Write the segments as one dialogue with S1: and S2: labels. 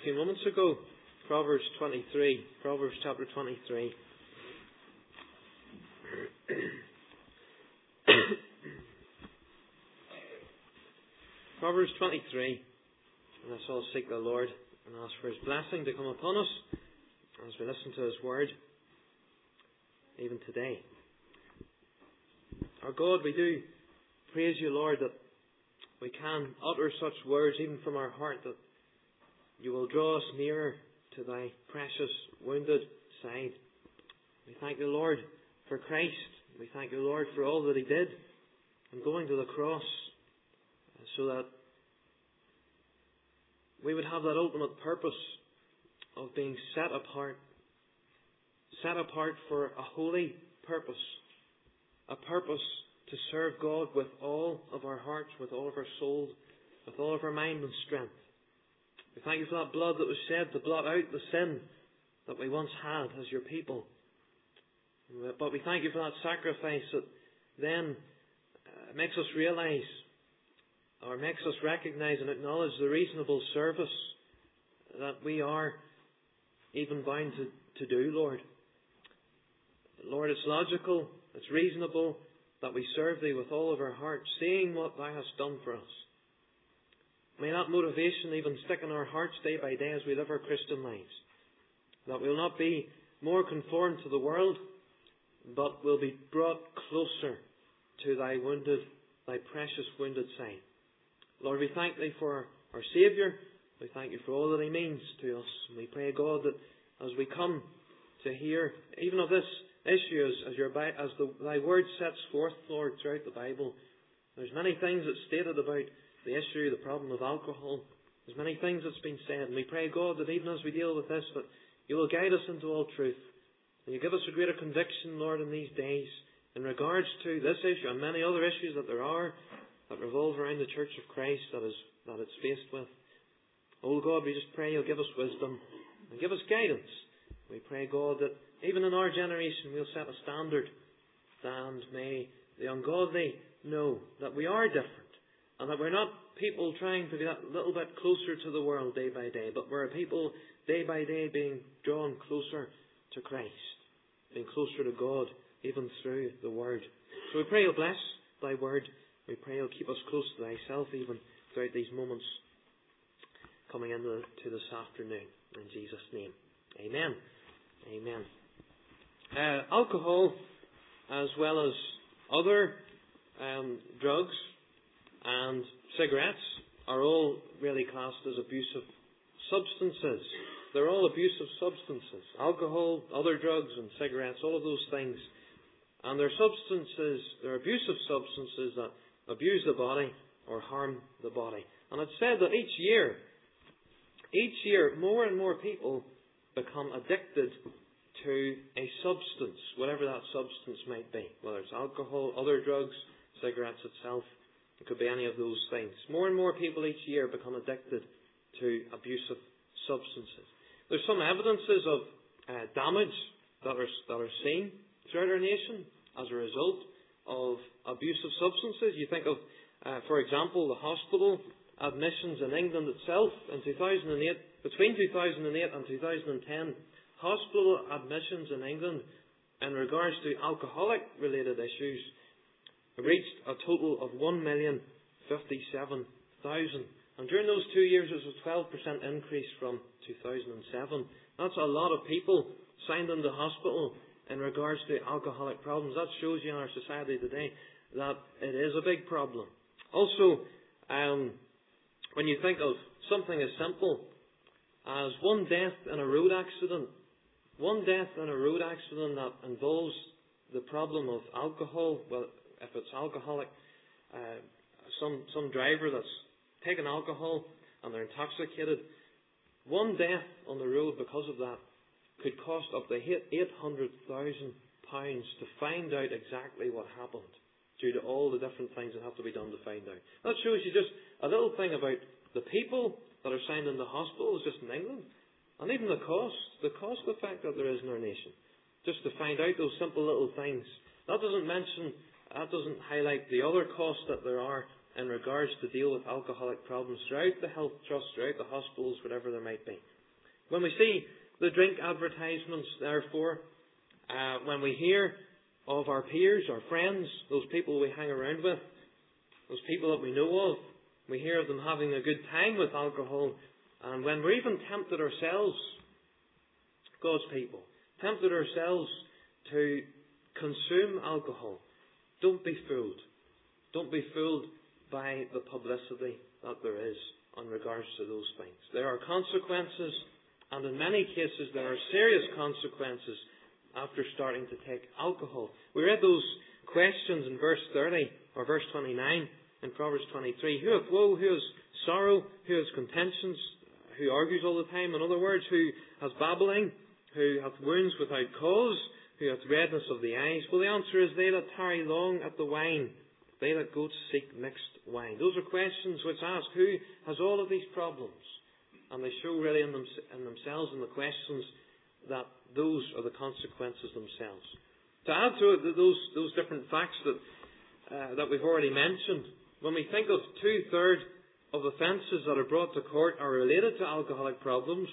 S1: a few moments ago. Proverbs 23. Proverbs chapter 23. Proverbs 23. And let's all seek the Lord and ask for His blessing to come upon us as we listen to His word, even today. Our God, we do praise You, Lord, that we can utter such words even from our heart, that You will draw us nearer to Thy precious wounded side. We thank You, Lord, for Christ. We thank You, Lord, for all that He did in going to the cross, so that we would have that ultimate purpose of being set apart for a holy purpose, a purpose to serve God with all of our hearts, with all of our souls, with all of our mind and strength. We thank You for that blood that was shed to blot out the sin that we once had as Your people. But we thank You for that sacrifice that then makes us realize, or makes us recognize and acknowledge the reasonable service that we are even bound to do, Lord. Lord, it's logical, it's reasonable that we serve Thee with all of our hearts, seeing what Thou hast done for us. May that motivation even stick in our hearts day by day as we live our Christian lives. That we will not be more conformed to the world, but will be brought closer to Thy precious wounded side. Lord, we thank Thee for our Saviour. We thank You for all that He means to us. And we pray, God, that as we come to hear even of this issue, as Thy word sets forth, Lord, throughout the Bible, there's many things that's stated about the issue, the problem of alcohol. There's many things that's been said. And we pray, God, that even as we deal with this, that You will guide us into all truth. And You give us a greater conviction, Lord, in these days in regards to this issue and many other issues that there are that revolve around the Church of Christ that it's faced with. Oh God, we just pray You'll give us wisdom and give us guidance. We pray, God, that even in our generation we'll set a standard, and may the ungodly know that we are different, and that we're not people trying to be that little bit closer to the world day by day, but we're a people day by day being drawn closer to Christ, being closer to God, even through the Word. So we pray You'll bless Thy Word. We pray You'll keep us close to Thyself even throughout these moments coming into this afternoon. In Jesus' name. Amen. Amen. Alcohol, as well as other drugs and cigarettes, are all really classed as abusive substances. They're all abusive substances. Alcohol, other drugs and cigarettes, all of those things. And they're abusive substances that abuse the body or harm the body. And it's said that each year, more and more people become addicted to a substance, whatever that substance might be. Whether it's alcohol, other drugs, cigarettes itself, it could be any of those things. More and more people each year become addicted to abusive substances. There's some evidences of damage that are seen throughout our nation as a result of abusive substances. You think of, for example, the hospital admissions in England itself in 2008, between 2008 and 2010, hospital admissions in England in regards to alcoholic-related issues reached a total of 1,057,000. And during those 2 years, it was a 12% increase from 2007. That's a lot of people signed into hospital in regards to alcoholic problems. That shows you in our society today that it is a big problem. Also, when you think of something as simple as one death in a road accident that involves the problem of alcohol, well, if it's alcoholic, some driver that's taken alcohol and they're intoxicated, one death on the road because of that could cost up to £800,000 to find out exactly what happened, due to all the different things that have to be done to find out. That shows you just a little thing about the people that are signed into hospitals just in England, and even the cost effect that there is in our nation, just to find out those simple little things. That doesn't highlight the other costs that there are in regards to deal with alcoholic problems throughout the health trust, throughout the hospitals, whatever there might be. When we see the drink advertisements, therefore, when we hear of our peers, our friends, those people we hang around with, those people that we know of, we hear of them having a good time with alcohol, and when we're even tempted ourselves, God's people, tempted ourselves to consume alcohol, don't be fooled. Don't be fooled by the publicity that there is in regards to those things. There are consequences, and in many cases there are serious consequences after starting to take alcohol. We read those questions in verse 30 or verse 29 in Proverbs 23. Who hath woe? Who has sorrow? Who has contentions? Who argues all the time? In other words, who has babbling? Who hath wounds without cause? Who hath redness of the eyes? Well, the answer is they that tarry long at the wine, they that go to seek mixed wine. Those are questions which ask who has all of these problems. And they show really in themselves in the questions that those are the consequences themselves. To add to it, those different facts that we've already mentioned, when we think of 2/3 of offences that are brought to court are related to alcoholic problems,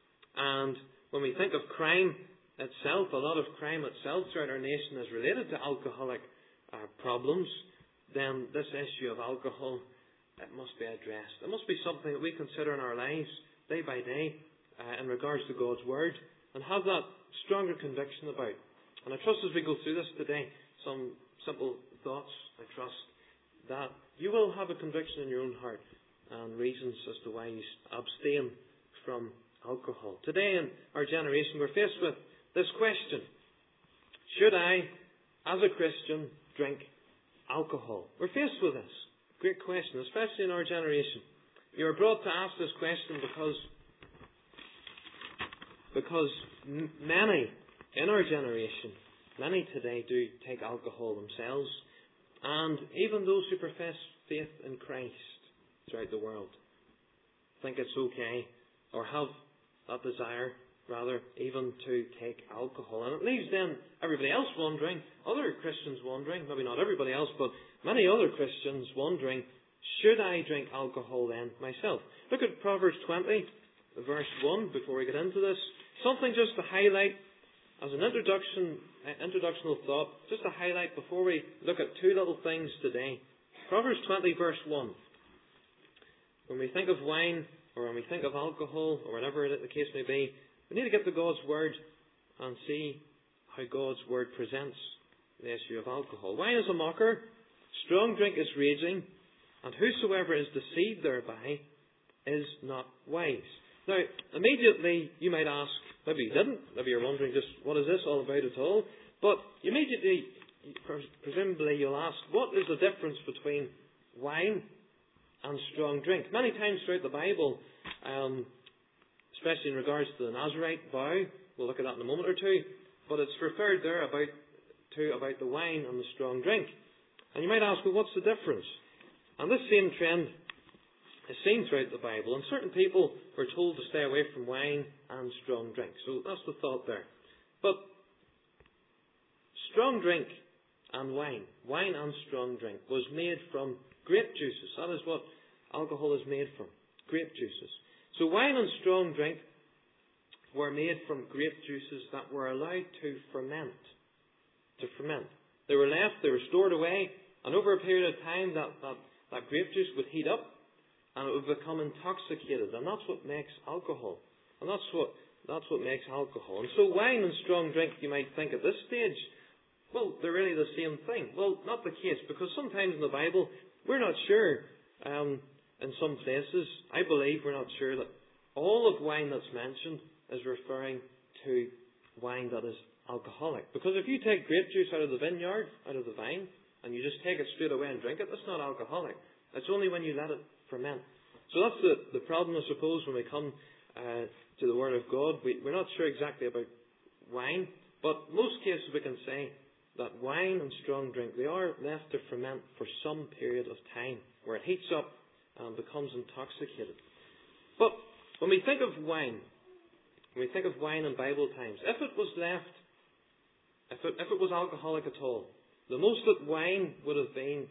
S1: and when we think of crime itself, a lot of crime itself throughout our nation is related to alcoholic problems, then this issue of alcohol, it must be addressed. It must be something that we consider in our lives day by day in regards to God's Word, and have that stronger conviction about. And I trust as we go through this today, some simple thoughts, I trust, that you will have a conviction in your own heart and reasons as to why you abstain from alcohol. Today in our generation we're faced with this question: should I, as a Christian, drink alcohol? We're faced with this great question, especially in our generation. You're brought to ask this question because many in our generation, many today do take alcohol themselves, and even those who profess faith in Christ throughout the world think it's okay, or have that desire, rather, even to take alcohol. And it leaves then everybody else wondering, other Christians wondering, maybe not everybody else, but many other Christians wondering, should I drink alcohol then myself? Look at Proverbs 20, verse 1, before we get into this. Something just to highlight as an introductional thought, just to highlight before we look at two little things today. Proverbs 20, verse 1. When we think of wine, or when we think of alcohol, or whatever the case may be, we need to get to God's Word and see how God's Word presents the issue of alcohol. Wine is a mocker, strong drink is raging, and whosoever is deceived thereby is not wise. Now, immediately you might ask, maybe you didn't, maybe you're wondering just what is this all about at all, but immediately, presumably you'll ask, what is the difference between wine and strong drink? Many times throughout the Bible, especially in regards to the Nazarite vow, we'll look at that in a moment or two, but it's referred there about the wine and the strong drink. And you might ask, well, what's the difference? And this same trend is seen throughout the Bible, and certain people were told to stay away from wine and strong drink. So that's the thought there. But strong drink and wine and strong drink, was made from grape juices. That is what alcohol is made from, grape juices. So wine and strong drink were made from grape juices that were allowed to ferment. They were left, they were stored away, and over a period of time that grape juice would heat up and it would become intoxicated. And that's what makes alcohol. And that's what makes alcohol. And so wine and strong drink, you might think at this stage, well, they're really the same thing. Well, not the case, because sometimes in the Bible, we're not sure. In some places, I believe we're not sure that all of wine that's mentioned is referring to wine that is alcoholic. Because if you take grape juice out of the vineyard, out of the vine, and you just take it straight away and drink it, that's not alcoholic. It's only when you let it ferment. So that's the problem, I suppose, when we come to the Word of God. We're not sure exactly about wine, but most cases we can say that wine and strong drink, they are left to ferment for some period of time, where it heats up and becomes intoxicated. But when we think of wine in Bible times, if it was left, if it was alcoholic at all, the most that wine would have been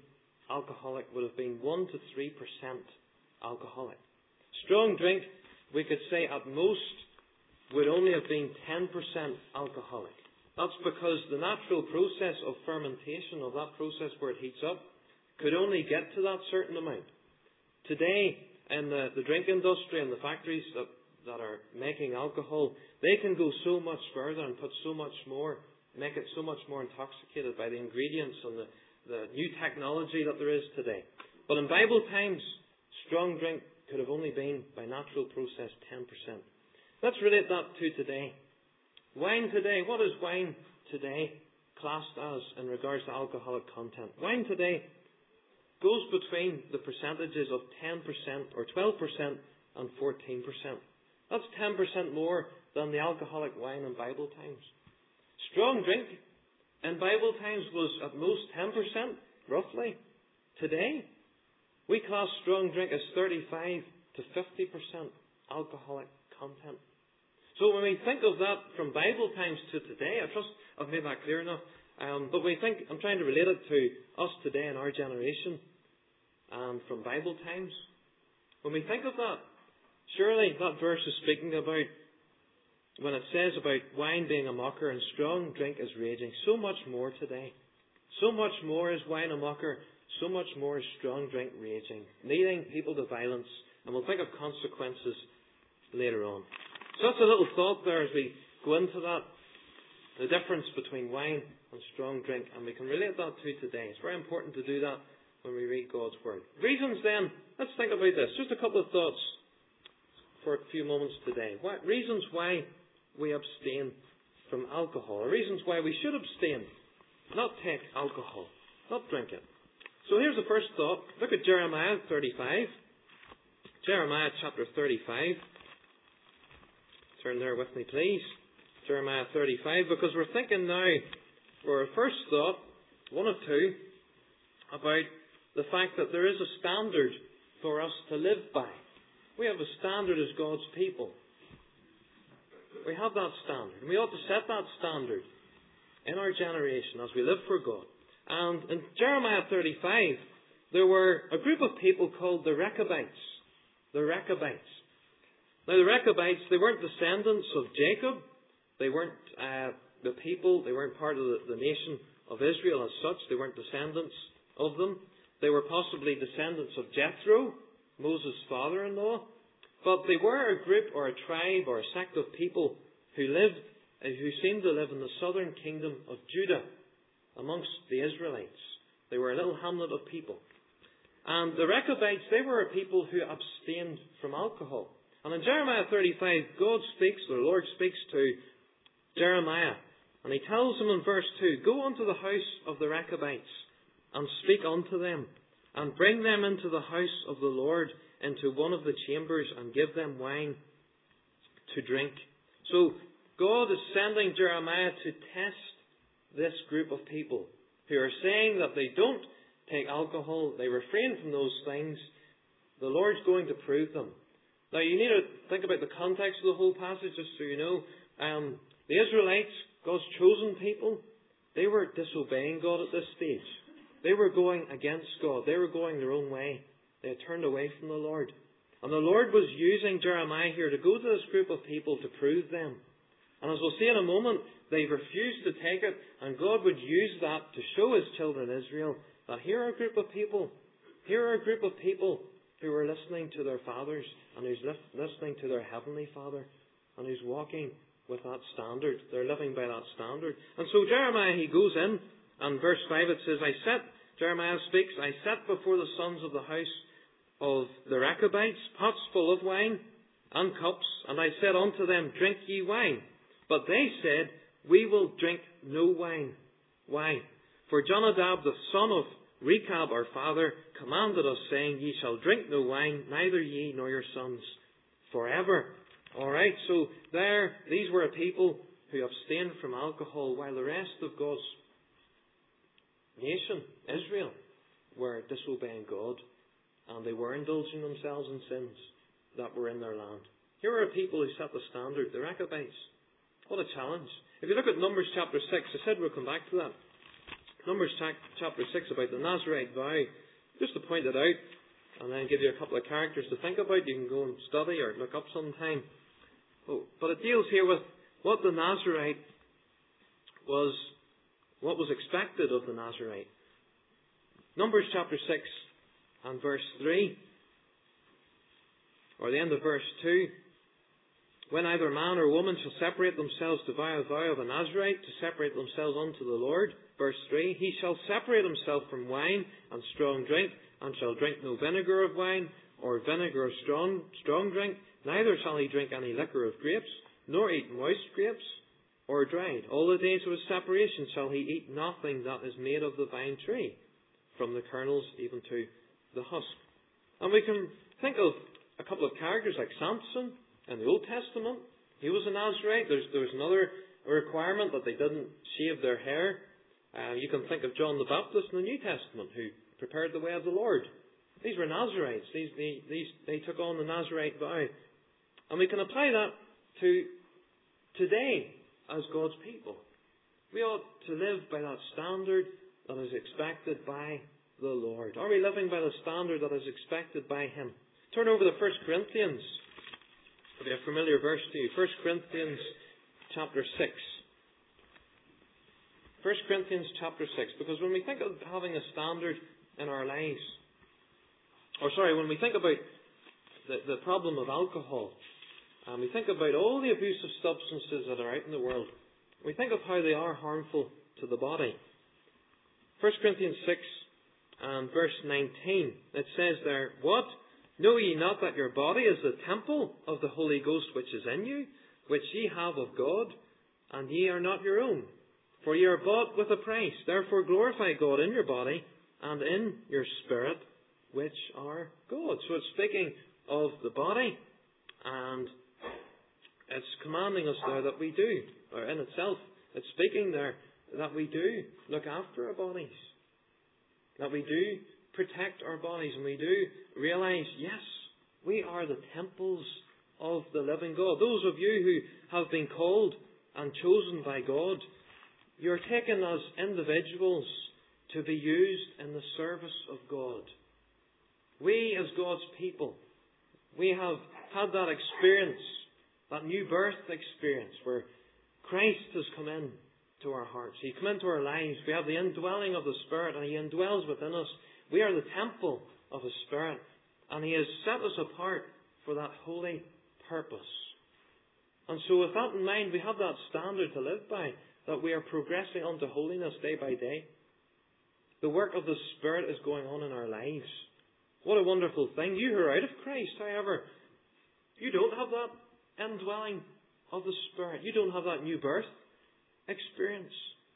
S1: alcoholic would have been 1 to 3% alcoholic. Strong drink, we could say at most, would only have been 10% alcoholic. That's because the natural process of fermentation, of that process where it heats up, could only get to that certain amount. Today, in the drink industry and the factories that are making alcohol, they can go so much further and put so much more, make it so much more intoxicated by the ingredients and the new technology that there is today. But in Bible times, strong drink could have only been, by natural process, 10%. Let's relate that to today. Wine today, what is wine today classed as in regards to alcoholic content? Wine today goes between the percentages of 10% or 12% and 14%. That's 10% more than the alcoholic wine in Bible times. Strong drink in Bible times was at most 10%, roughly. Today, we class strong drink as 35 to 50% alcoholic content. So when we think of that from Bible times to today, I trust I've made that clear enough. But we think, I'm trying to relate it to us today in our generation and from Bible times. When we think of that, surely that verse is speaking about when it says about wine being a mocker and strong drink is raging. So much more today. So much more is wine a mocker. So much more is strong drink raging, leading people to violence. And we'll think of consequences later on. So that's a little thought there as we go into that. The difference between wine and strong drink. And we can relate that to today. It's very important to do that when we read God's Word. Reasons then, let's think about this. Just a couple of thoughts for a few moments today. Reasons why we abstain from alcohol. Or reasons why we should abstain. Not take alcohol. Not drink it. So here's the first thought. Look at Jeremiah 35. Jeremiah chapter 35. Turn there with me, please. Jeremiah 35, because we're thinking now, for our first thought, one of two, about the fact that there is a standard for us to live by. We have a standard as God's people. We have that standard. And we ought to set that standard in our generation as we live for God. And in Jeremiah 35, there were a group of people called the Rechabites. The Rechabites. Now the Rechabites, they weren't descendants of Jacob. They weren't the people. They weren't part of the nation of Israel as such. They weren't descendants of them. They were possibly descendants of Jethro, Moses' father-in-law. But they were a group or a tribe or a sect of people who seemed to live in the southern kingdom of Judah amongst the Israelites. They were a little hamlet of people. And the Rechabites, they were a people who abstained from alcohol. And in Jeremiah 35, the Lord speaks to Jeremiah. And he tells him in verse 2, "Go unto the house of the Rechabites, and speak unto them, and bring them into the house of the Lord, into one of the chambers, and give them wine to drink." So God is sending Jeremiah to test this group of people who are saying that they don't take alcohol, they refrain from those things. The Lord's going to prove them. Now you need to think about the context of the whole passage, just so you know. The Israelites, God's chosen people, they were disobeying God at this stage. They were going against God. They were going their own way. They had turned away from the Lord. And the Lord was using Jeremiah here to go to this group of people to prove them. And as we'll see in a moment, they refused to take it, and God would use that to show His children Israel that here are a group of people who are listening to their fathers, and who's listening to their heavenly Father, and who's walking with that standard. They're living by that standard. And so Jeremiah, he goes in, and verse 5 it says, Jeremiah speaks, "I set before the sons of the house of the Rechabites pots full of wine and cups, and I said unto them, Drink ye wine. But they said, We will drink no wine. Why? For Jonadab the son of Rechab our father commanded us, saying, Ye shall drink no wine, neither ye nor your sons, forever." Alright, so these were a people who abstained from alcohol, while the rest of God's nation, Israel, were disobeying God, and they were indulging themselves in sins that were in their land. Here are people who set the standard, the Rechabites. What a challenge. If you look at Numbers chapter 6, I said we'll come back to that. Numbers chapter 6 about the Nazirite vow. Just to point it out, and then give you a couple of characters to think about. You can go and study or look up sometime. But it deals here with what the Nazirite was, what was expected of the Nazirite. Numbers chapter 6 and verse 3, or the end of verse 2. When either man or woman shall separate themselves to vow a vow of a Nazirite, to separate themselves unto the Lord. Verse 3, he shall separate himself from wine and strong drink, and shall drink no vinegar of wine, or vinegar of strong drink, neither shall he drink any liquor of grapes, nor eat moist grapes, or dried. All the days of his separation shall he eat nothing that is made of the vine tree, from the kernels even to the husk. And we can think of a couple of characters like Samson in the Old Testament. He was a Nazirite. There was another requirement that they didn't shave their hair. You can think of John the Baptist in the New Testament, who prepared the way of the Lord. These were Nazirites. They took on the Nazirite vow. And we can apply that to today as God's people. We ought to live by that standard that is expected by the Lord. Are we living by the standard that is expected by Him? Turn over to 1 Corinthians. It'll be a familiar verse to you. 1 Corinthians chapter 6. 1 Corinthians chapter 6. Because when we think of having a standard in our lives, when we think about the problem of alcohol, and we think about all the abusive substances that are out in the world, we think of how they are harmful to the body. 1 Corinthians 6 and verse 19, it says there, what? Know ye not that your body is the temple of the Holy Ghost which is in you, which ye have of God, and ye are not your own? For ye are bought with a price. Therefore glorify God in your body and in your spirit, which are God. So it's speaking of the body, and it's commanding us there that we do, or in itself, it's speaking there that we do look after our bodies, that we do protect our bodies, and we do realize, yes, we are the temples of the living God. Those of you who have been called and chosen by God, you're taken as individuals to be used in the service of God. We as God's people, we have had that experience, that new birth experience where Christ has come in to our hearts. He come into our lives. We have the indwelling of the Spirit, and He indwells within us. We are the temple of the Spirit, and He has set us apart for that holy purpose. And so with that in mind, we have that standard to live by, that we are progressing unto holiness day by day. The work of the Spirit is going on in our lives. What a wonderful thing. You who are out of Christ, however, you don't have that indwelling of the Spirit. You don't have that new birth experience.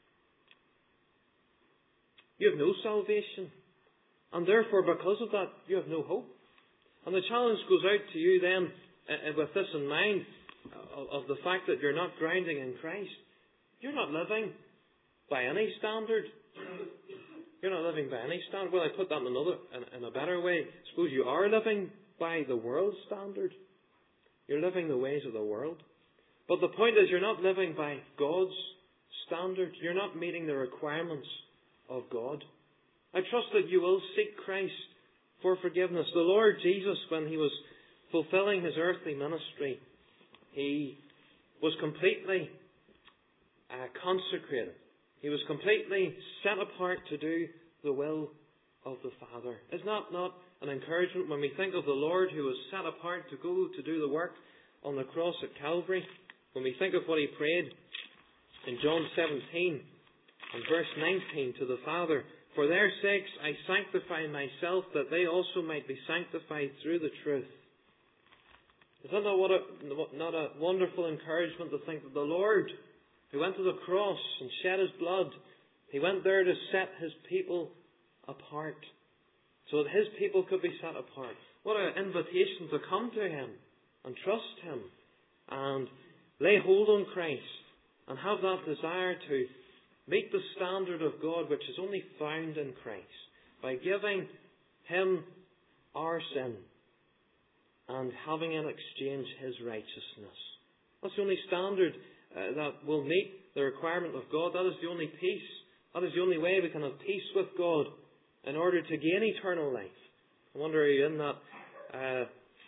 S1: You have no salvation. And therefore, because of that, you have no hope. And the challenge goes out to you then, with this in mind, of the fact that you're not grounding in Christ. You're not living by any standard. You're not living by any standard. Well, I put that in a better way. Suppose you are living by the world's standard. You're living the ways of the world. But the point is, you're not living by God's standard. You're not meeting the requirements of God. I trust that you will seek Christ for forgiveness. The Lord Jesus, when He was fulfilling His earthly ministry, He was completely consecrated. He was completely set apart to do the will of the Father. Is that not an encouragement when we think of the Lord who was set apart to go to do the work on the cross at Calvary? When we think of what He prayed in John 17 and verse 19 to the Father, for their sakes I sanctify myself, that they also might be sanctified through the truth. Is that not a wonderful encouragement to think that the Lord, who went to the cross and shed His blood, He went there to set His people apart, so that His people could be set apart. What an invitation to come to Him and trust Him and lay hold on Christ and have that desire to meet the standard of God which is only found in Christ, by giving Him our sin and having in exchange His righteousness. That's the only standard that will meet the requirement of God. That is the only peace. That is the only way we can have peace with God, in order to gain eternal life. I wonder, are you in that? Are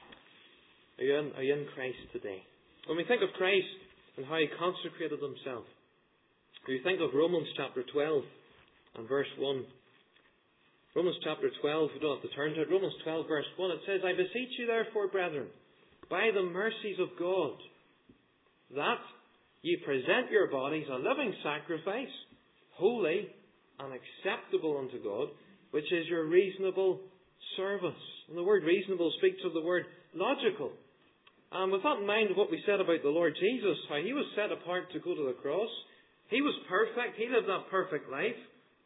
S1: you in Christ today? When we think of Christ and how He consecrated Himself, or you think of Romans chapter 12 and verse 1. Romans chapter 12, we don't have to turn to it. Romans 12 verse 1, it says, I beseech you therefore, brethren, by the mercies of God, that ye present your bodies a living sacrifice, holy and acceptable unto God, which is your reasonable service. And the word reasonable speaks of the word logical. And with that in mind, what we said about the Lord Jesus, how He was set apart to go to the cross. He was perfect. He lived that perfect life.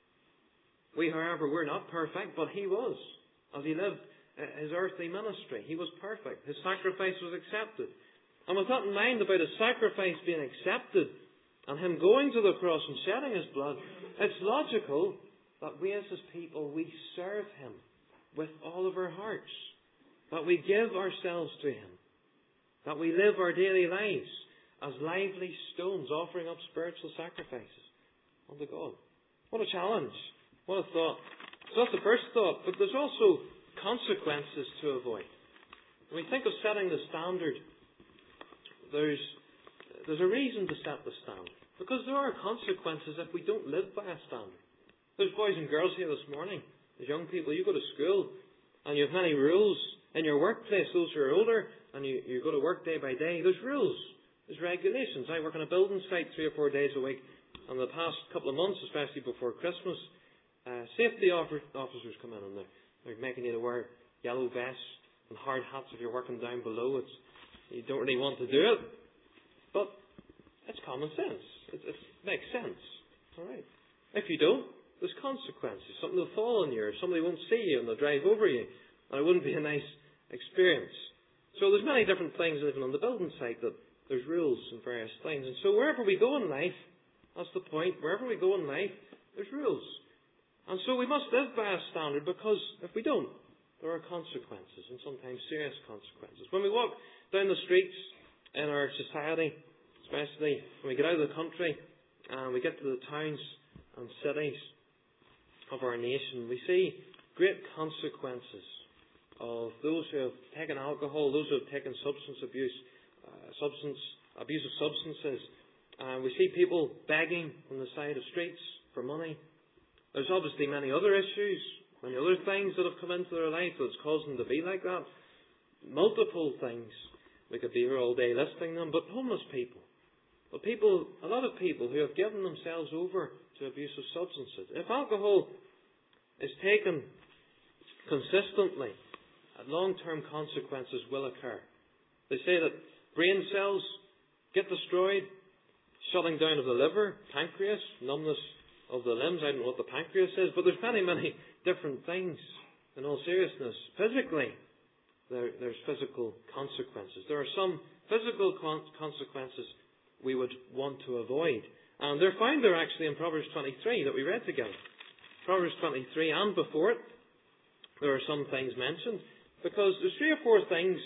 S1: We, however, were not perfect, but He was. As He lived His earthly ministry, He was perfect. His sacrifice was accepted. And with that in mind, about His sacrifice being accepted, and Him going to the cross and shedding His blood, it's logical that we as His people, we serve Him with all of our hearts. That we give ourselves to Him. That we live our daily lives as lively stones, offering up spiritual sacrifices unto God. What a challenge. What a thought. So that's the first thought. But there's also consequences to avoid. When we think of setting the standard, there's a reason to set the standard. Because there are consequences if we don't live by a standard. There's boys and girls here this morning. There's young people. You go to school and you have many rules. In your workplace, those who are older, and you go to work day by day, there's rules. There's regulations. I work on a building site 3 or 4 days a week. And the past couple of months, especially before Christmas, safety officers come in and they're making you to wear yellow vests and hard hats if you're working down below. You don't really want to do it. But it's common sense. It makes sense. All right. If you don't, there's consequences. Something will fall on you, or somebody won't see you and they'll drive over you. And it wouldn't be a nice experience. So there's many different things even on the building site that there's rules and various things. And so wherever we go in life, that's the point, wherever we go in life, there's rules. And so we must live by a standard, because if we don't, there are consequences, and sometimes serious consequences. When we walk down the streets in our society, especially when we get out of the country and we get to the towns and cities of our nation, we see great consequences of those who have taken alcohol, those who have taken abusive substances. We see people begging on the side of streets for money. There's obviously many other issues, many other things that have come into their life that's caused them to be like that. Multiple things. We could be here all day listing them, but homeless people. But a lot of people who have given themselves over to abusive substances. If alcohol is taken consistently, long-term consequences will occur. They say that brain cells get destroyed, shutting down of the liver, pancreas, numbness of the limbs. I don't know what the pancreas is, but there's many different things. In all seriousness, physically, there's physical consequences. There are some physical consequences we would want to avoid. And they're found there actually in Proverbs 23 that we read together. Proverbs 23 and before it, there are some things mentioned. Because there's 3 or 4 things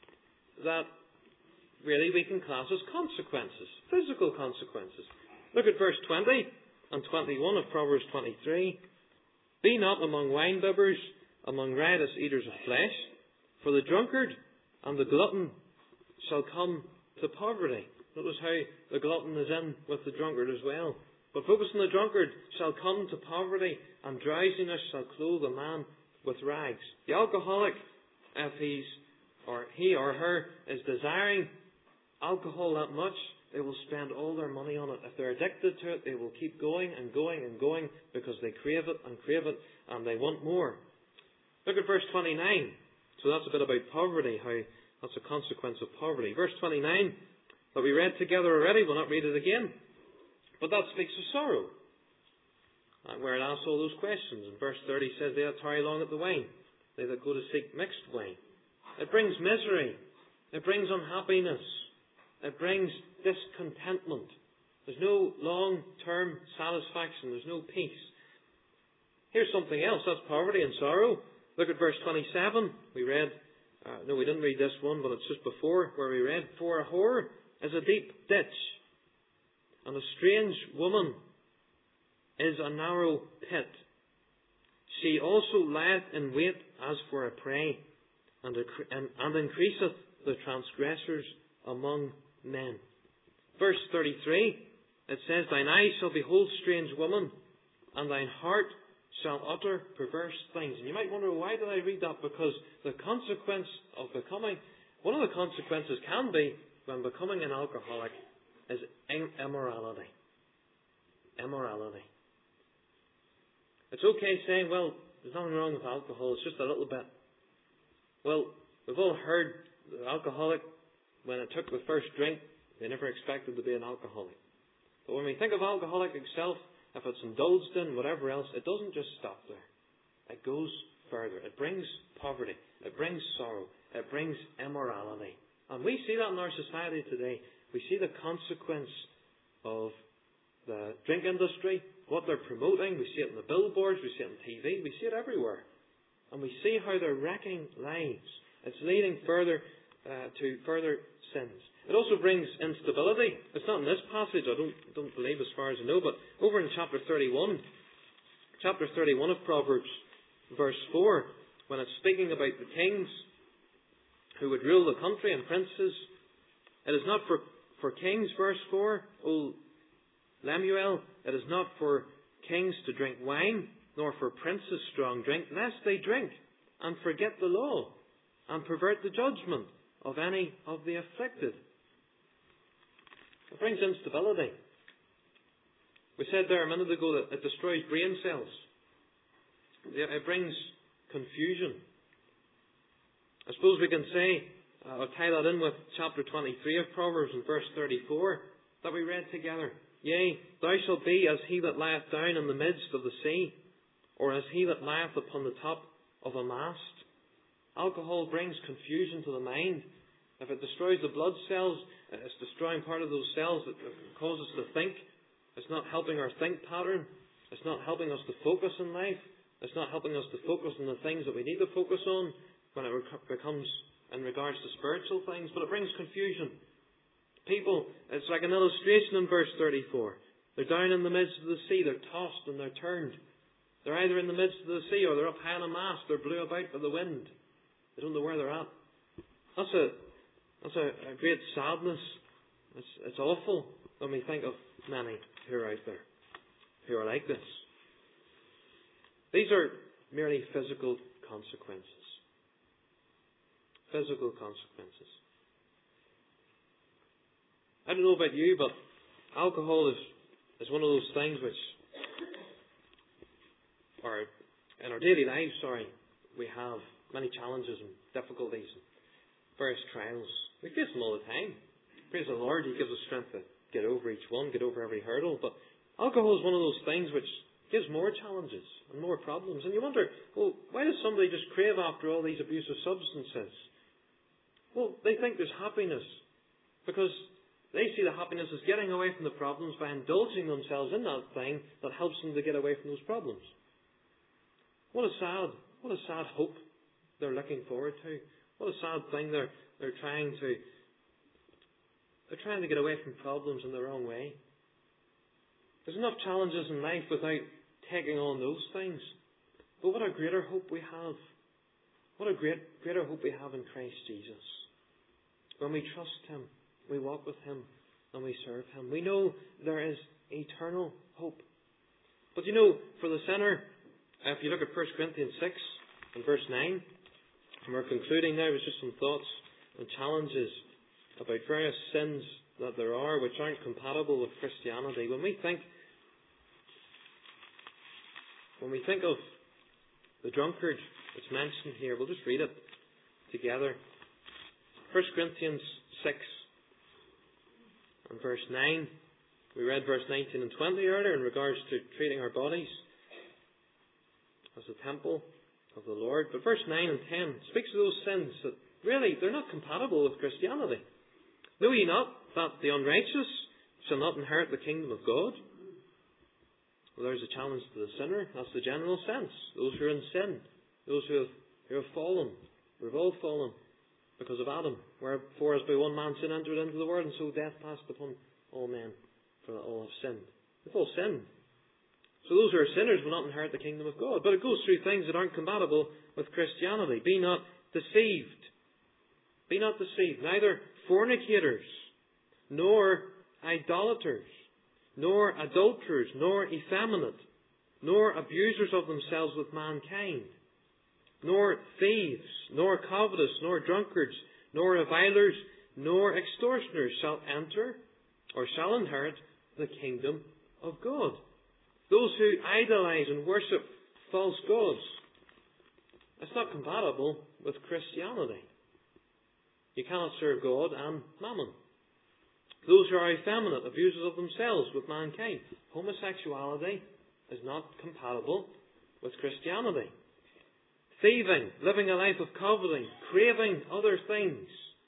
S1: that really we can class as consequences, physical consequences. Look at verse 20 and 21 of Proverbs 23. Be not among winebibbers, among riotous eaters of flesh, for the drunkard and the glutton shall come to poverty. Notice how the glutton is in with the drunkard as well. But focus on the drunkard shall come to poverty, and drowsiness shall clothe a man with rags. The alcoholic, if he or her is desiring alcohol that much, they will spend all their money on it. If they're addicted to it, they will keep going and going and going because they crave it and they want more. Look at verse 29. So that's a bit about poverty, how that's a consequence of poverty. Verse 29 that we read together already, we'll not read it again. But that speaks of sorrow. Where it asks all those questions. And verse 30 says, they that tarry long at the wine, they that go to seek mixed wine. It brings misery. It brings unhappiness. It brings discontentment. There's no long-term satisfaction. There's no peace. Here's something else. That's poverty and sorrow. Look at verse 27. We read, we didn't read this one, but it's just before where we read, for a whore is a deep ditch, and a strange woman is a narrow pit. She also lieth in wait as for a prey, and increaseth the transgressors among men. Verse 33, it says, Thine eyes shall behold strange women, and thine heart shall utter perverse things. And you might wonder, why did I read that? Because the consequence of becoming, one of the consequences can be, when becoming an alcoholic, is immorality. Immorality. It's okay saying, well, there's nothing wrong with alcohol, it's just a little bit. Well, we've all heard the alcoholic, when it took the first drink, they never expected to be an alcoholic. But when we think of alcoholic itself, if it's indulged in, whatever else, it doesn't just stop there. It goes further. It brings poverty. It brings sorrow. It brings immorality. And we see that in our society today. We see the consequence of the drink industry, what they're promoting. We see it in the billboards. We see it on TV. We see it everywhere. And we see how they're wrecking lives. It's leading further to further sins. It also brings instability. It's not in this passage, I don't believe, as far as I know, but over in chapter 31 of Proverbs, verse 4, when it's speaking about the kings who would rule the country and princes, it is not for kings, verse 4, O Lemuel, it is not for kings to drink wine, nor for princes strong drink, lest they drink and forget the law and pervert the judgment of any of the afflicted. It brings instability. We said there a minute ago that it destroys brain cells. It brings confusion. I suppose we can say, or tie that in with chapter 23 of Proverbs and verse 34 that we read together. Yea, thou shalt be as he that lieth down in the midst of the sea, or as he that lieth upon the top of a mast. Alcohol brings confusion to the mind. If it destroys the blood cells, it's destroying part of those cells that cause us to think. It's not helping our think pattern. It's not helping us to focus in life. It's not helping us to focus on the things that we need to focus on when it becomes in regards to spiritual things. But it brings confusion. People, it's like an illustration in verse 34. They're down in the midst of the sea. They're tossed and they're turned. They're either in the midst of the sea or they're up high on a mast. They're blew about by the wind. They don't know where they're at. That's a great sadness. It's awful when we think of many who are out there, who are like this. These are merely physical consequences. Physical consequences. I don't know about you, but alcohol is one of those things which are, in our daily lives, we have many challenges and difficulties and various trials. We face them all the time. Praise the Lord, He gives us strength to get over each one, get over every hurdle. But alcohol is one of those things which gives more challenges and more problems. And you wonder, well, why does somebody just crave after all these abusive substances? Well, they think there's happiness because they see the happiness as getting away from the problems by indulging themselves in that thing that helps them to get away from those problems. What a sad hope they're looking forward to. What a sad thing they're trying to get away from problems in the wrong way. There's enough challenges in life without taking on those things. But what a greater hope we have. What a greater hope we have in Christ Jesus. When we trust Him, we walk with Him, and we serve Him. We know there is eternal hope. But you know, for the sinner, if you look at 1 Corinthians 6 and verse 9, and we're concluding now with just some thoughts and challenges about various sins that there are which aren't compatible with Christianity. When we think of the drunkard that's mentioned here, we'll just read it together. 1 Corinthians 6 and verse 9. We read verse 19 and 20 earlier in regards to treating our bodies as a temple of the Lord. But verse 9 and 10 speaks of those sins that really, they're not compatible with Christianity. Know ye not that the unrighteous shall not inherit the kingdom of God? Well, there's a challenge to the sinner. That's the general sense. Those who are in sin. Those who have fallen. We've all fallen because of Adam. Wherefore as by one man sin entered into the world, and so death passed upon all men, for that all have sinned. We've all sinned. So those who are sinners will not inherit the kingdom of God. But it goes through things that aren't compatible with Christianity. Be not deceived. Be not deceived. Neither fornicators, nor idolaters, nor adulterers, nor effeminate, nor abusers of themselves with mankind, nor thieves, nor covetous, nor drunkards, nor revilers, nor extortioners shall enter or shall inherit the kingdom of God. Those who idolize and worship false gods, it's not compatible with Christianity. You cannot serve God and mammon. Those who are effeminate, abusers of themselves with mankind. Homosexuality is not compatible with Christianity. Thieving, living a life of coveting, craving other things.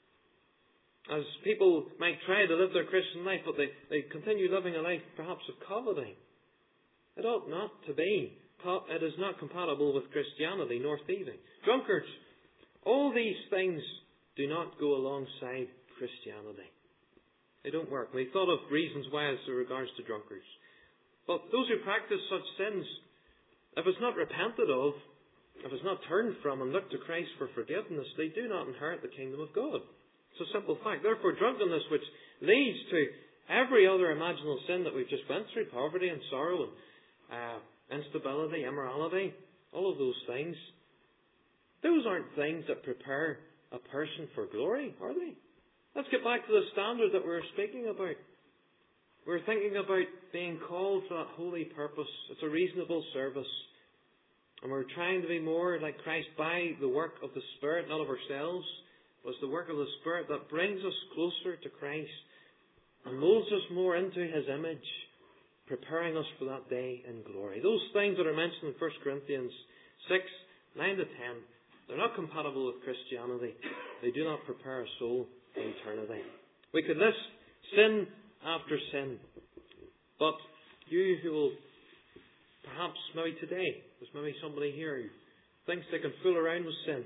S1: As people might try to live their Christian life, but they continue living a life perhaps of coveting. It ought not to be. It is not compatible with Christianity, nor thieving. Drunkards. All these things do not go alongside Christianity. They don't work. We thought of reasons why as regards to drunkards. But those who practice such sins, if it's not repented of, if it's not turned from and looked to Christ for forgiveness, they do not inherit the kingdom of God. It's a simple fact. Therefore, drunkenness, which leads to every other imaginable sin that we've just went through, poverty and sorrow and instability, immorality, all of those things, those aren't things that prepare a person for glory, are they? Let's get back to the standard that we were speaking about. We're thinking about being called for that holy purpose. It's a reasonable service. And we're trying to be more like Christ by the work of the Spirit, not of ourselves. But it's the work of the Spirit that brings us closer to Christ and molds us more into His image, preparing us for that day in glory. Those things that are mentioned in 1 Corinthians 6, 9 to 10, they're not compatible with Christianity. They do not prepare a soul for eternity. We could list sin after sin. But you who will, perhaps maybe today, there's maybe somebody here who thinks they can fool around with sin.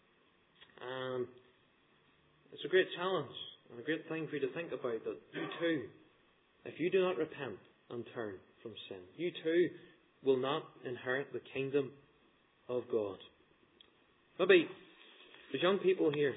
S1: And it's a great challenge and a great thing for you to think about, that you too, if you do not repent and turn from sin, you too will not inherit the kingdom of God. Maybe there's young people here,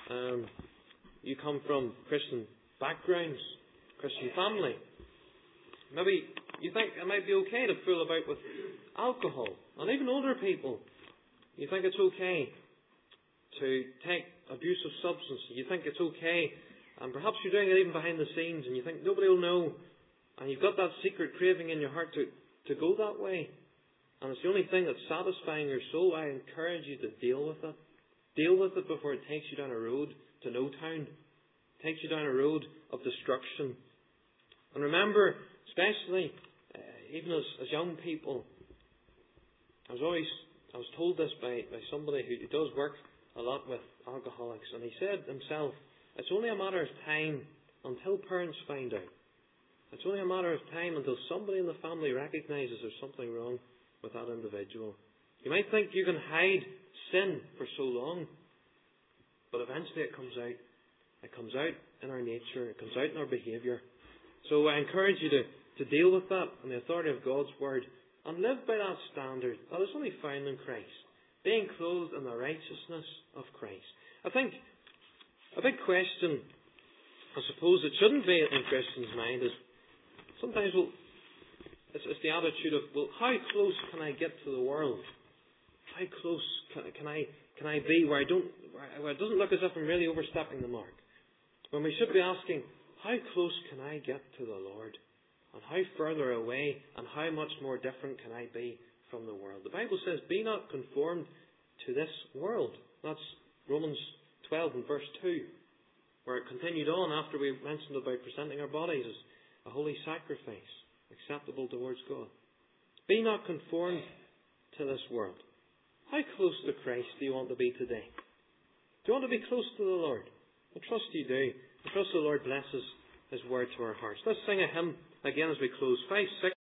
S1: you come from Christian backgrounds, Christian family. Maybe you think it might be okay to fool about with alcohol. And even older people, you think it's okay to take abusive substances. You think it's okay, and perhaps you're doing it even behind the scenes, and you think nobody will know. And you've got that secret craving in your heart to go that way. And it's the only thing that's satisfying your soul. I encourage you to deal with it. Deal with it before it takes you down a road to no town. It takes you down a road of destruction. And remember, especially, even as young people, I was told this by somebody who does work a lot with alcoholics, and he said himself, it's only a matter of time until parents find out. It's only a matter of time until somebody in the family recognises there's something wrong with that individual. You might think you can hide sin for so long, but eventually it comes out. It comes out in our nature. It comes out in our behaviour. So I encourage you to deal with that in the authority of God's Word and live by that standard that is only found in Christ, being clothed in the righteousness of Christ. I think a big question, I suppose, it shouldn't be in Christians' mind is sometimes, it's the attitude of, how close can I get to the world? How close can I be where it doesn't look as if I'm really overstepping the mark? When we should be asking, how close can I get to the Lord? And how further away and how much more different can I be from the world? The Bible says, be not conformed to this world. That's Romans 12 and verse 2, where it continued on after we mentioned about presenting our bodies as a holy sacrifice, acceptable towards God. Be not conformed to this world. How close to Christ do you want to be today? Do you want to be close to the Lord? I trust you do. I trust the Lord blesses His word to our hearts. Let's sing a hymn again as we close. 5, 6.